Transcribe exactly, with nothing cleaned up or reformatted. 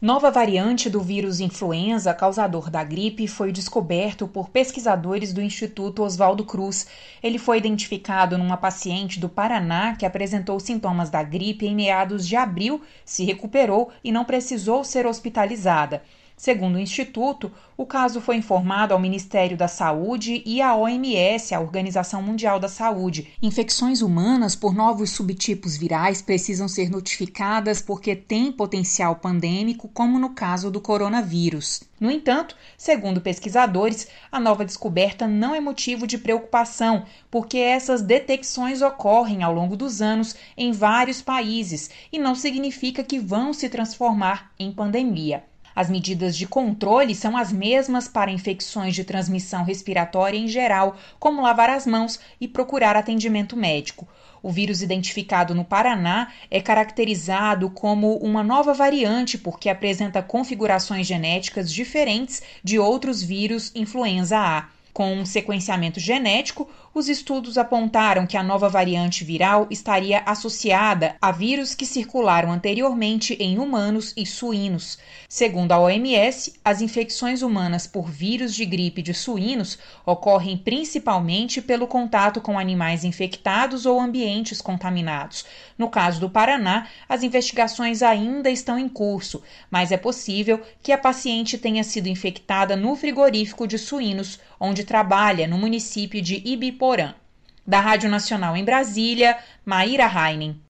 Nova variante do vírus influenza causador da gripe foi descoberto por pesquisadores do Instituto Oswaldo Cruz. Ele foi identificado numa paciente do Paraná que apresentou sintomas da gripe em meados de abril, se recuperou e não precisou ser hospitalizada. Segundo o Instituto, o caso foi informado ao Ministério da Saúde e à O M S, a Organização Mundial da Saúde. Infecções humanas por novos subtipos virais precisam ser notificadas porque têm potencial pandêmico, como no caso do coronavírus. No entanto, segundo pesquisadores, a nova descoberta não é motivo de preocupação, porque essas detecções ocorrem ao longo dos anos em vários países e não significa que vão se transformar em pandemia. As medidas de controle são as mesmas para infecções de transmissão respiratória em geral, como lavar as mãos e procurar atendimento médico. O vírus identificado no Paraná é caracterizado como uma nova variante porque apresenta configurações genéticas diferentes de outros vírus influenza A. Com um sequenciamento genético, os estudos apontaram que a nova variante viral estaria associada a vírus que circularam anteriormente em humanos e suínos. Segundo a O M S, as infecções humanas por vírus de gripe de suínos ocorrem principalmente pelo contato com animais infectados ou ambientes contaminados. No caso do Paraná, as investigações ainda estão em curso, mas é possível que a paciente tenha sido infectada no frigorífico de suínos, onde trabalha no município de Ibiporã. Da Rádio Nacional em Brasília, Maíra Heinen.